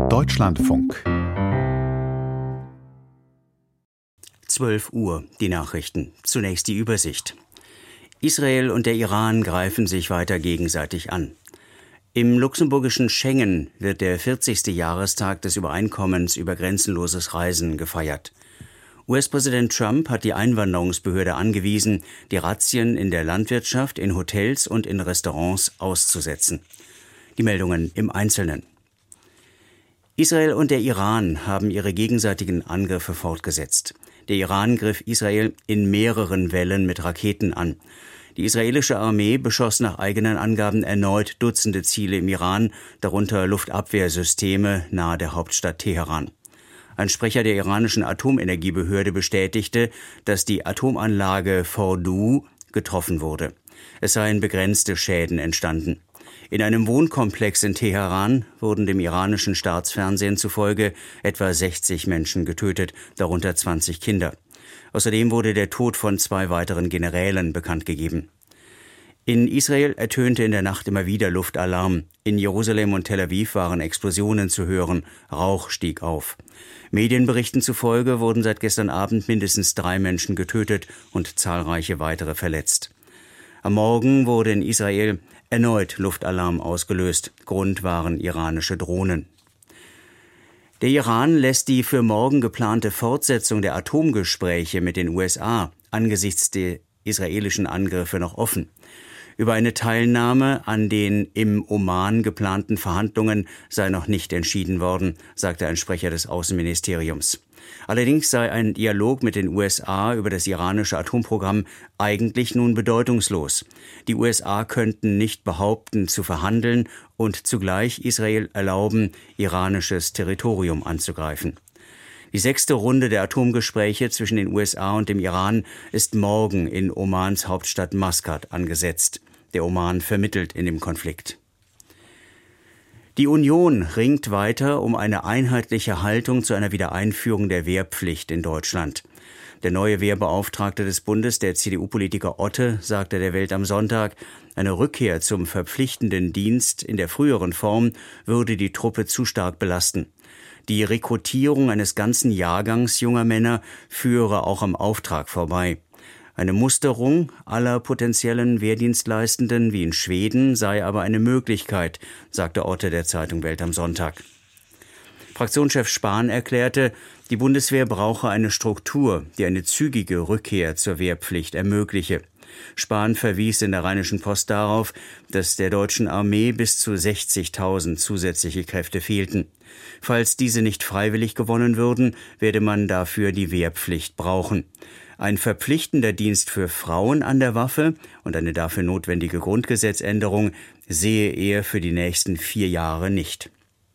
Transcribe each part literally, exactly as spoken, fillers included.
Deutschlandfunk. zwölf Uhr, die Nachrichten. Zunächst die Übersicht. Israel und der Iran greifen sich weiter gegenseitig an. Im luxemburgischen Schengen wird der vierzigste Jahrestag des Übereinkommens über grenzenloses Reisen gefeiert. U S-Präsident Trump hat die Einwanderungsbehörde angewiesen, die Razzien in der Landwirtschaft, in Hotels und in Restaurants auszusetzen. Die Meldungen im Einzelnen. Israel und der Iran haben ihre gegenseitigen Angriffe fortgesetzt. Der Iran griff Israel in mehreren Wellen mit Raketen an. Die israelische Armee beschoss nach eigenen Angaben erneut Dutzende Ziele im Iran, darunter Luftabwehrsysteme nahe der Hauptstadt Teheran. Ein Sprecher der iranischen Atomenergiebehörde bestätigte, dass die Atomanlage Fordow getroffen wurde. Es seien begrenzte Schäden entstanden. In einem Wohnkomplex in Teheran wurden dem iranischen Staatsfernsehen zufolge etwa sechzig Menschen getötet, darunter zwanzig Kinder. Außerdem wurde der Tod von zwei weiteren Generälen bekannt gegeben. In Israel ertönte in der Nacht immer wieder Luftalarm. In Jerusalem und Tel Aviv waren Explosionen zu hören. Rauch stieg auf. Medienberichten zufolge wurden seit gestern Abend mindestens drei Menschen getötet und zahlreiche weitere verletzt. Am Morgen wurde in Israel erneut Luftalarm ausgelöst. Grund waren iranische Drohnen. Der Iran lässt die für morgen geplante Fortsetzung der Atomgespräche mit den U S A angesichts der israelischen Angriffe noch offen. Über eine Teilnahme an den im Oman geplanten Verhandlungen sei noch nicht entschieden worden, sagte ein Sprecher des Außenministeriums. Allerdings sei ein Dialog mit den U S A über das iranische Atomprogramm eigentlich nun bedeutungslos. Die U S A könnten nicht behaupten, zu verhandeln und zugleich Israel erlauben, iranisches Territorium anzugreifen. Die sechste Runde der Atomgespräche zwischen den U S A und dem Iran ist morgen in Omans Hauptstadt Maskat angesetzt. Der Oman vermittelt in dem Konflikt. Die Union ringt weiter um eine einheitliche Haltung zu einer Wiedereinführung der Wehrpflicht in Deutschland. Der neue Wehrbeauftragte des Bundes, der C D U-Politiker Otte, sagte der Welt am Sonntag, eine Rückkehr zum verpflichtenden Dienst in der früheren Form würde die Truppe zu stark belasten. Die Rekrutierung eines ganzen Jahrgangs junger Männer führe auch am Auftrag vorbei. Eine Musterung aller potenziellen Wehrdienstleistenden wie in Schweden sei aber eine Möglichkeit, sagte Otte der Zeitung Welt am Sonntag. Fraktionschef Spahn erklärte, die Bundeswehr brauche eine Struktur, die eine zügige Rückkehr zur Wehrpflicht ermögliche. Spahn verwies in der Rheinischen Post darauf, dass der deutschen Armee bis zu sechzigtausend zusätzliche Kräfte fehlten. Falls diese nicht freiwillig gewonnen würden, werde man dafür die Wehrpflicht brauchen. Ein verpflichtender Dienst für Frauen an der Waffe und eine dafür notwendige Grundgesetzänderung sehe er für die nächsten vier Jahre nicht.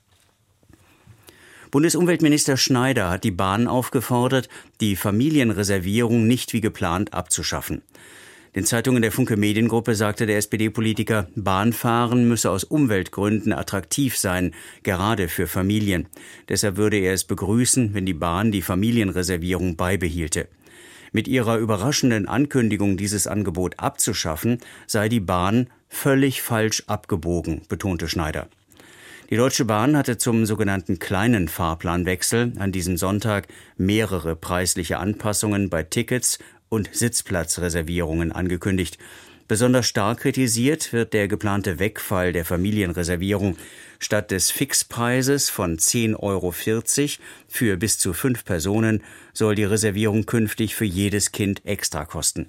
Bundesumweltminister Schneider hat die Bahn aufgefordert, die Familienreservierung nicht wie geplant abzuschaffen. Den Zeitungen der Funke Mediengruppe sagte der S P D-Politiker, Bahnfahren müsse aus Umweltgründen attraktiv sein, gerade für Familien. Deshalb würde er es begrüßen, wenn die Bahn die Familienreservierung beibehielte. Mit ihrer überraschenden Ankündigung, dieses Angebot abzuschaffen, sei die Bahn völlig falsch abgebogen, betonte Schneider. Die Deutsche Bahn hatte zum sogenannten kleinen Fahrplanwechsel an diesem Sonntag mehrere preisliche Anpassungen bei Tickets und Sitzplatzreservierungen angekündigt. Besonders stark kritisiert wird der geplante Wegfall der Familienreservierung. Statt des Fixpreises von zehn Euro vierzig für bis zu fünf Personen soll die Reservierung künftig für jedes Kind extra kosten.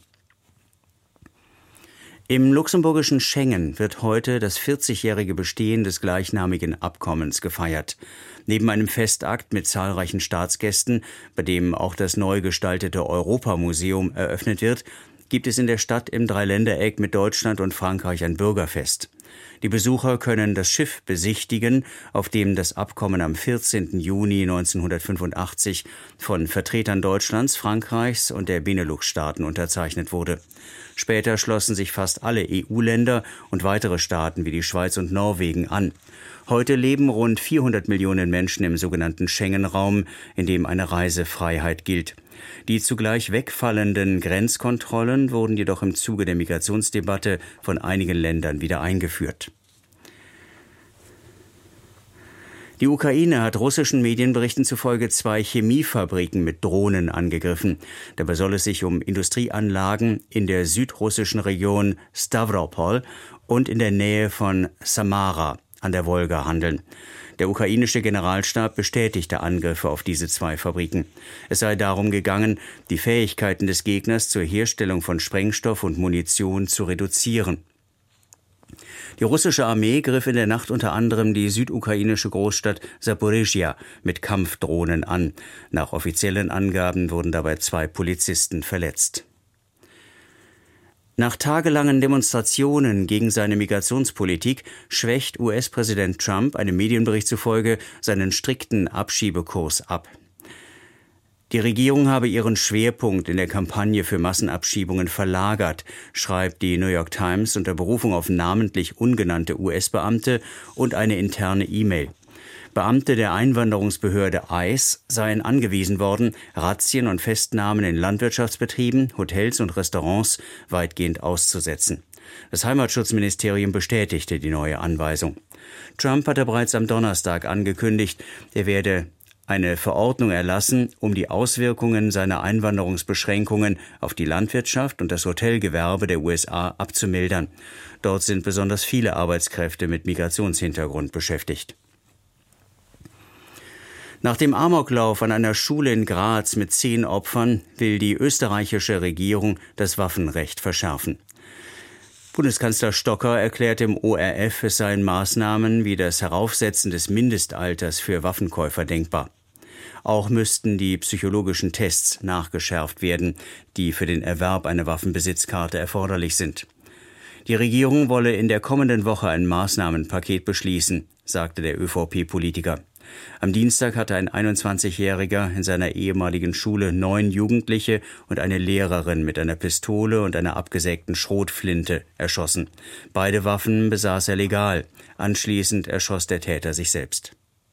Im luxemburgischen Schengen wird heute das vierzigjährige Bestehen des gleichnamigen Abkommens gefeiert. Neben einem Festakt mit zahlreichen Staatsgästen, bei dem auch das neu gestaltete Europamuseum eröffnet wird, gibt es in der Stadt im Dreiländereck mit Deutschland und Frankreich ein Bürgerfest. Die Besucher können das Schiff besichtigen, auf dem das Abkommen am vierzehnten Juni neunzehnhundertfünfundachtzig von Vertretern Deutschlands, Frankreichs und der Benelux-Staaten unterzeichnet wurde. Später schlossen sich fast alle E U-Länder und weitere Staaten wie die Schweiz und Norwegen an. Heute leben rund vierhundert Millionen Menschen im sogenannten Schengen-Raum, in dem eine Reisefreiheit gilt. Die zugleich wegfallenden Grenzkontrollen wurden jedoch im Zuge der Migrationsdebatte von einigen Ländern wieder eingeführt. Die Ukraine hat russischen Medienberichten zufolge zwei Chemiefabriken mit Drohnen angegriffen. Dabei soll es sich um Industrieanlagen in der südrussischen Region Stavropol und in der Nähe von Samara an der Wolga handeln. Der ukrainische Generalstab bestätigte Angriffe auf diese zwei Fabriken. Es sei darum gegangen, die Fähigkeiten des Gegners zur Herstellung von Sprengstoff und Munition zu reduzieren. Die russische Armee griff in der Nacht unter anderem die südukrainische Großstadt Saporischschja mit Kampfdrohnen an. Nach offiziellen Angaben wurden dabei zwei Polizisten verletzt. Nach tagelangen Demonstrationen gegen seine Migrationspolitik schwächt U S-Präsident Trump einem Medienbericht zufolge seinen strikten Abschiebekurs ab. Die Regierung habe ihren Schwerpunkt in der Kampagne für Massenabschiebungen verlagert, schreibt die New York Times unter Berufung auf namentlich ungenannte U S-Beamte und eine interne E-Mail. Beamte der Einwanderungsbehörde I C E seien angewiesen worden, Razzien und Festnahmen in Landwirtschaftsbetrieben, Hotels und Restaurants weitgehend auszusetzen. Das Heimatschutzministerium bestätigte die neue Anweisung. Trump hatte bereits am Donnerstag angekündigt, er werde eine Verordnung erlassen, um die Auswirkungen seiner Einwanderungsbeschränkungen auf die Landwirtschaft und das Hotelgewerbe der U S A abzumildern. Dort sind besonders viele Arbeitskräfte mit Migrationshintergrund beschäftigt. Nach dem Amoklauf an einer Schule in Graz mit zehn Opfern will die österreichische Regierung das Waffenrecht verschärfen. Bundeskanzler Stocker erklärte im O R F, es seien Maßnahmen wie das Heraufsetzen des Mindestalters für Waffenkäufer denkbar. Auch müssten die psychologischen Tests nachgeschärft werden, die für den Erwerb einer Waffenbesitzkarte erforderlich sind. Die Regierung wolle in der kommenden Woche ein Maßnahmenpaket beschließen, sagte der ÖVP-Politiker. Am Dienstag hatte ein einundzwanzigjähriger in seiner ehemaligen Schule neun Jugendliche und eine Lehrerin mit einer Pistole und einer abgesägten Schrotflinte erschossen. Beide Waffen besaß er legal. Anschließend erschoss der Täter sich selbst.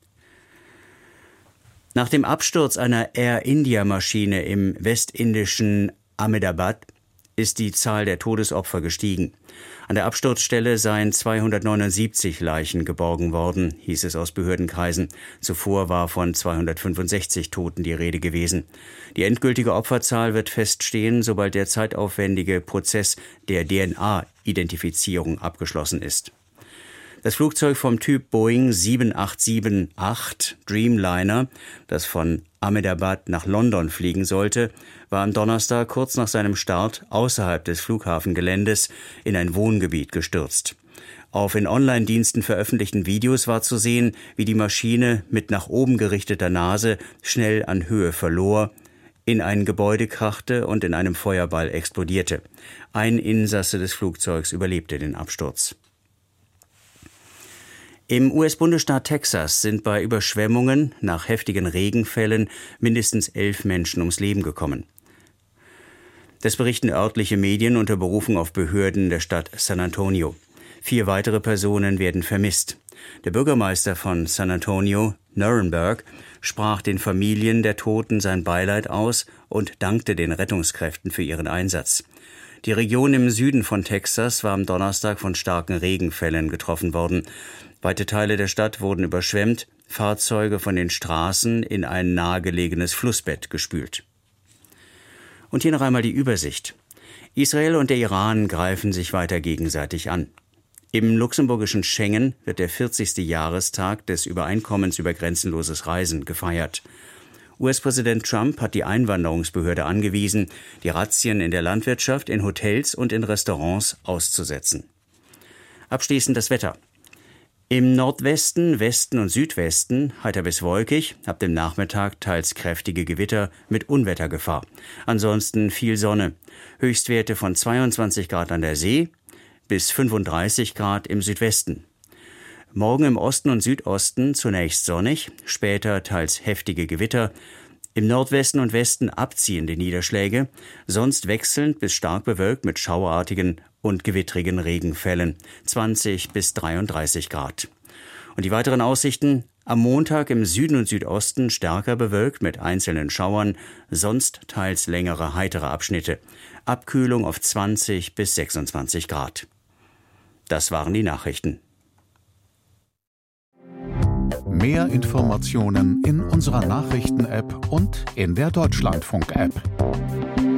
Nach dem Absturz einer Air India-Maschine im westindischen Ahmedabad ist die Zahl der Todesopfer gestiegen. An der Absturzstelle seien zweihundertneunundsiebzig Leichen geborgen worden, hieß es aus Behördenkreisen. Zuvor war von zweihundertfünfundsechzig Toten die Rede gewesen. Die endgültige Opferzahl wird feststehen, sobald der zeitaufwendige Prozess der D N A-Identifizierung abgeschlossen ist. Das Flugzeug vom Typ Boeing sieben acht sieben acht Dreamliner, das von Ahmedabad nach London fliegen sollte, war am Donnerstag kurz nach seinem Start außerhalb des Flughafengeländes in ein Wohngebiet gestürzt. Auf in Online-Diensten veröffentlichten Videos war zu sehen, wie die Maschine mit nach oben gerichteter Nase schnell an Höhe verlor, in ein Gebäude krachte und in einem Feuerball explodierte. Ein Insasse des Flugzeugs überlebte den Absturz. Im U S-Bundesstaat Texas sind bei Überschwemmungen nach heftigen Regenfällen mindestens elf Menschen ums Leben gekommen. Das berichten örtliche Medien unter Berufung auf Behörden der Stadt San Antonio. Vier weitere Personen werden vermisst. Der Bürgermeister von San Antonio, Nirenberg, sprach den Familien der Toten sein Beileid aus und dankte den Rettungskräften für ihren Einsatz. Die Region im Süden von Texas war am Donnerstag von starken Regenfällen getroffen worden. Weite Teile der Stadt wurden überschwemmt, Fahrzeuge von den Straßen in ein nahegelegenes Flussbett gespült. Und hier noch einmal die Übersicht. Israel und der Iran greifen sich weiter gegenseitig an. Im luxemburgischen Schengen wird der vierzigste Jahrestag des Übereinkommens über grenzenloses Reisen gefeiert. U S-Präsident Trump hat die Einwanderungsbehörde angewiesen, die Razzien in der Landwirtschaft, in Hotels und in Restaurants auszusetzen. Abschließend das Wetter. Im Nordwesten, Westen und Südwesten heiter bis wolkig, ab dem Nachmittag teils kräftige Gewitter mit Unwettergefahr. Ansonsten viel Sonne. Höchstwerte von zweiundzwanzig Grad an der See bis fünfunddreißig Grad im Südwesten. Morgen im Osten und Südosten zunächst sonnig, später teils heftige Gewitter. Im Nordwesten und Westen abziehende Niederschläge, sonst wechselnd bis stark bewölkt mit schauerartigen und gewittrigen Regenfällen, zwanzig bis dreiunddreißig Grad. Und die weiteren Aussichten: am Montag im Süden und Südosten stärker bewölkt mit einzelnen Schauern, sonst teils längere heitere Abschnitte. Abkühlung auf zwanzig bis sechsundzwanzig Grad. Das waren die Nachrichten. Mehr Informationen in unserer Nachrichten-App und in der Deutschlandfunk-App.